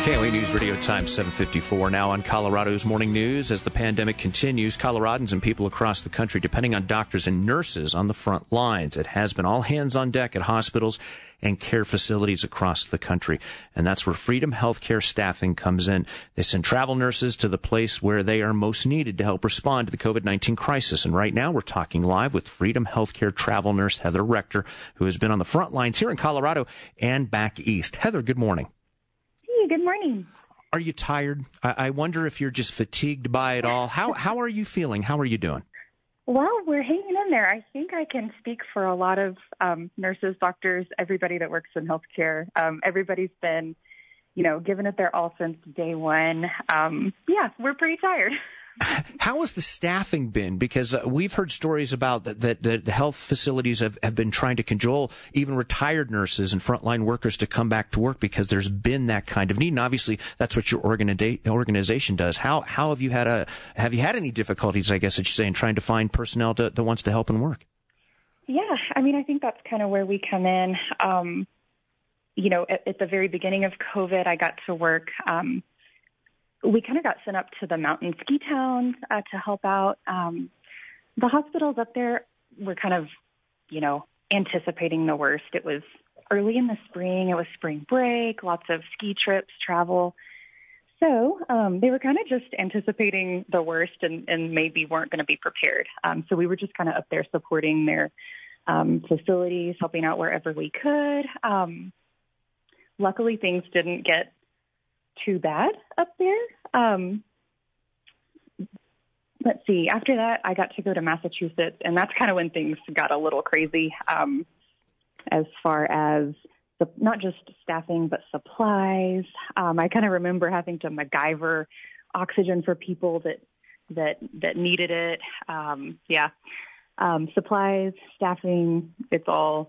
KOA News Radio Time 7:54 now on Colorado's Morning News. As the pandemic continues, Coloradans and people across the country depending on doctors and nurses on the front lines. It has been all hands on deck at hospitals and care facilities across the country. And that's where Freedom Healthcare staffing comes in. They send travel nurses to the place where they are most needed to help respond to the COVID-19 crisis. And right now we're talking live with Freedom Healthcare travel nurse Heather Rector, who has been on the front lines here in Colorado and back east. Heather, good morning. Good morning. Are you tired? I wonder if you're just fatigued by it all. How are you feeling? How are you doing? Well, we're hanging in there. I think I can speak for a lot of nurses, doctors, everybody that works in healthcare. Everybody's been, giving it their all since day one. We're pretty tired. How has the staffing been? Because we've heard stories about that the health facilities have been trying to cajole even retired nurses and frontline workers to come back to work because there's been that kind of need. And obviously, that's what your organization does. How have you had any difficulties, I guess I should say, in trying to find personnel that wants to help and work? Yeah, I think that's kind of where we come in. At the very beginning of COVID, I got to work. We kind of got sent up to the mountain ski towns to help out. The hospitals up there were kind of, anticipating the worst. It was early in the spring. It was spring break, lots of ski trips, travel. So they were kind of just anticipating the worst and maybe weren't going to be prepared. So we were just kind of up there supporting their facilities, helping out wherever we could. Luckily, things didn't get too bad up there. Let's see. After that, I got to go to Massachusetts, and that's kind of when things got a little crazy as far as not just staffing, but supplies. I kind of remember having to MacGyver oxygen for people that needed it. Supplies, staffing, it's all,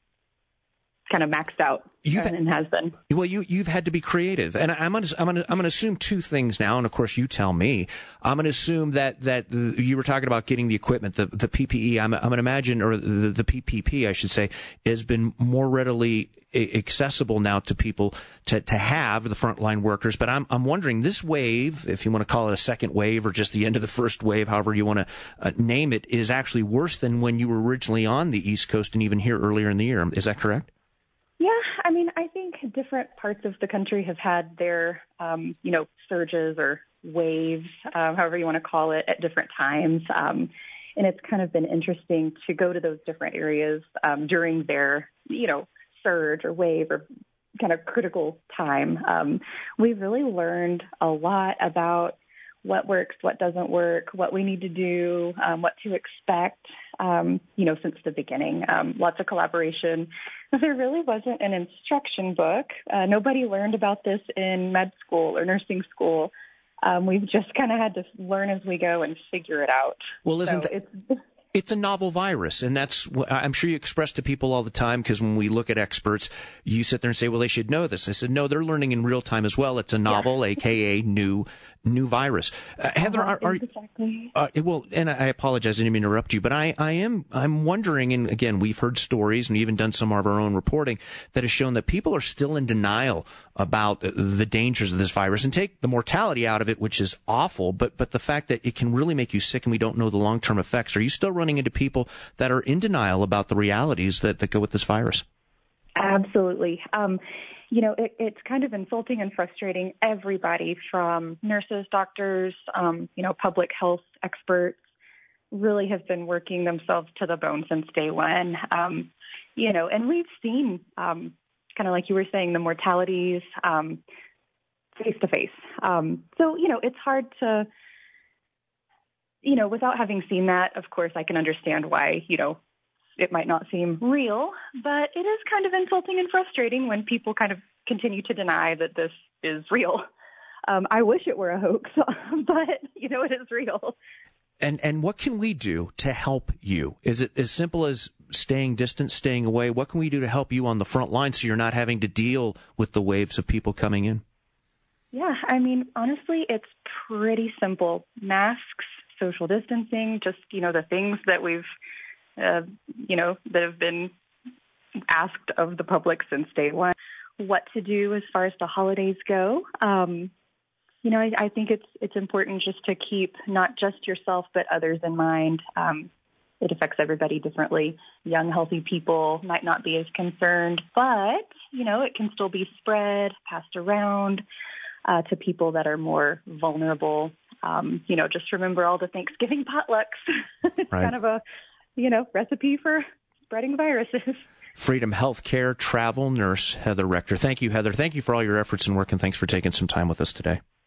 kind of maxed out and has been. Well, you've had to be creative, and I'm gonna assume two things now, and of course you tell me. I'm gonna assume that you were talking about getting the equipment, the PPE. I'm gonna imagine, or the PPP, I should say, has been more readily accessible now to people to have the frontline workers. But I'm wondering, this wave, if you want to call it a second wave or just the end of the first wave, however you want to name it, is actually worse than when you were originally on the East Coast and even here earlier in the year. Is that correct? Yeah, I think different parts of the country have had their, surges or waves, however you want to call it, at different times. And it's kind of been interesting to go to those different areas during their, surge or wave or kind of critical time. We've really learned a lot about what works, what doesn't work, what we need to do, what to expect, since the beginning. Lots of collaboration. There really wasn't an instruction book. Nobody learned about this in med school or nursing school. We've just kind of had to learn as we go and figure it out. Well, it's a novel virus, and I'm sure you express to people all the time, because when we look at experts, you sit there and say, well, they should know this. I said, no, they're learning in real time as well. It's a novel, aka new virus. Heather, exactly. Well, and I apologize, I didn't mean to interrupt you, but I'm wondering, and again, we've heard stories and even done some of our own reporting that has shown that people are still in denial about the dangers of this virus, and take the mortality out of it, which is awful, but the fact that it can really make you sick and we don't know the long-term effects. Are you still running into people that are in denial about the realities that go with this virus? Absolutely. It's kind of insulting and frustrating. Everybody from nurses, doctors, public health experts really have been working themselves to the bone since day one. And we've seen, kind of like you were saying, the mortalities face to face. So, it's hard to, without having seen that, of course, I can understand why, it might not seem real, but it is kind of insulting and frustrating when people kind of continue to deny that this is real. I wish it were a hoax, but, it is real. And what can we do to help you? Is it as simple as staying distant, staying away? What can we do to help you on the front line so you're not having to deal with the waves of people coming in? Yeah, honestly, it's pretty simple. Masks, social distancing, just, the things that we've, that have been asked of the public since day one. what to do as far as the holidays go. I think it's important just to keep not just yourself but others in mind. It affects everybody differently. Young, healthy people might not be as concerned, but, it can still be spread, passed around to people that are more vulnerable. Just remember all the Thanksgiving potlucks. It's right. kind of a, recipe for spreading viruses. Freedom Healthcare travel nurse Heather Rector. Thank you, Heather. Thank you for all your efforts and work, and thanks for taking some time with us today.